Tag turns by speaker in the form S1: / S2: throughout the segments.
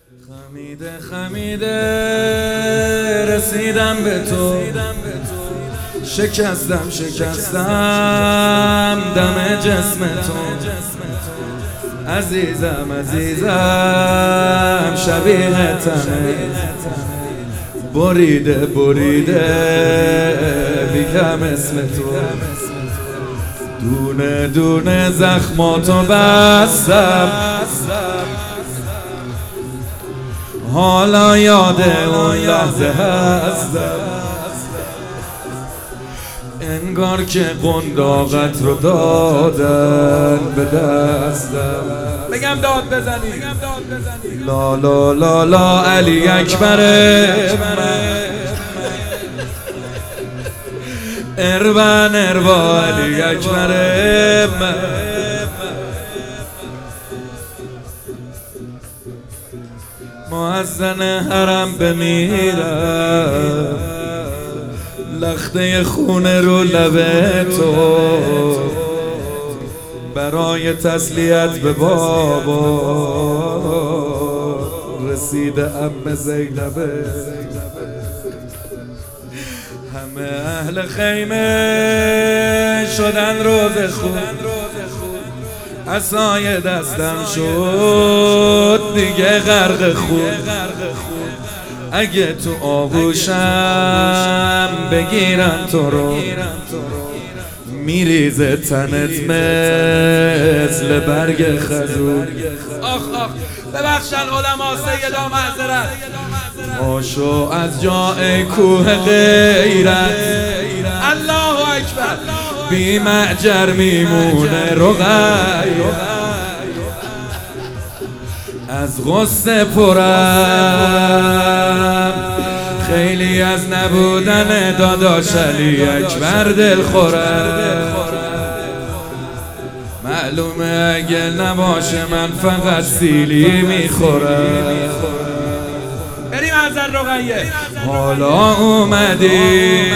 S1: خمیده خمیده رسیدم به تو، شکستم دم جسم تو. عزیزم شبیه تنه، بریده بیکم اسم تو. دونه دونه زخماتو بستم، حالا یاد اون لحظه هستم. انگار که قنداقت رو دادن به دستم. بگم داد بزنی لا لا لا لا علی اکبره، اربن علی اکبره. مؤذن حرم بمیرم، لخته خونه رو لبه تو، برای تسلیت به بابا رسیده عمه زینبه. همه اهل خیمه شدن روز خون، عصای دستم شد دیگه غرق خون. اگه تو آغوشم بگیرم تو رو، میریزه تنت مثل برگ خزون. آخ ببخشن علما سیدا معذرت. آشو از جای کوه غیرت، الله اکبر، بی معجر میمونه رقیه. از غصه پرم، خیلی از نبودن داداش علی اکبر دل خورم. معلومه اگه نباشه من فقط سیلی میخورم. بریم از رقیه. حالا اومدی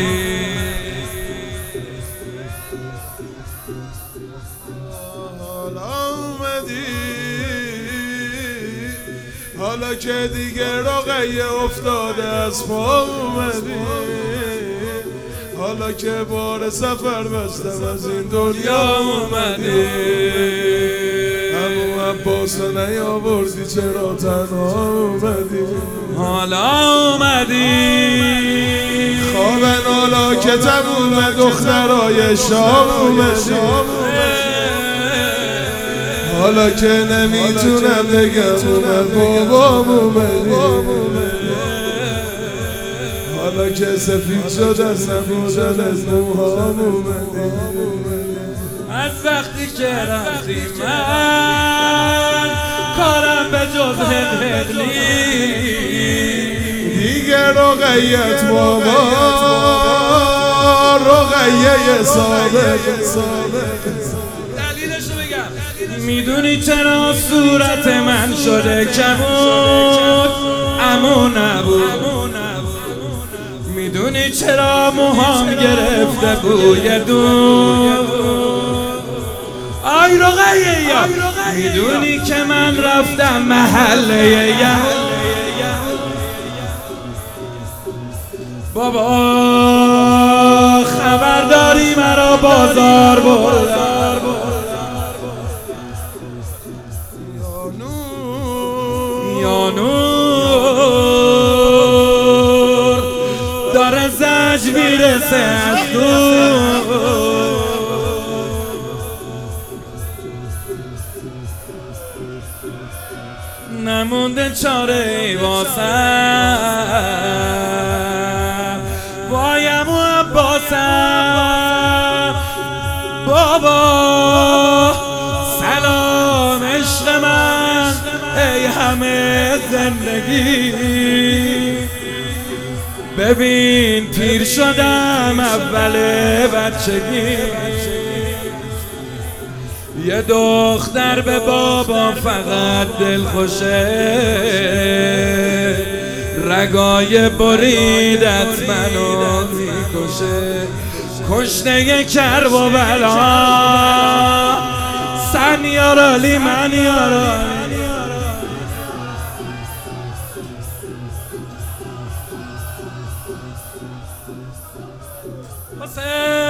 S2: حالا که دیگه رقیه افتاده از پا اومدی، حالا که بار سفر بستم از این دنیا اومدی. همون عباس نیاوردی چرا تنها اومدی؟ حالا اومدی خواب نالا که تموم دخترای شام اومدی. حالا که نمیتونم بگم اومد بابام اومدی. حالا که سفید شد از نبودن از موهام اومدی.
S1: از وقتی که رفتی من کارم به جز هقلی
S2: دیگه رقیت بابا رقیه سابق.
S1: میدونی چرا صورت من شده کمون امو نبود؟ میدونی چرا موهام گرفته بوی دود؟ آی رقیه یا میدونی که من رفتم محله یهود؟ بابا خبرداری مرا بازار بردن. نور داره زج میرسه از دور، نمونده چاره ای واسم، وایم و عباسم. بابا سلام عشق من ای همه زندگی، ببین پیر شدم اول بچگی. یه دختر به بابا فقط دل خوشه، رگای بریدت منو میکشه. کشته کرب و بلا سن یارالی من یارالی، حسین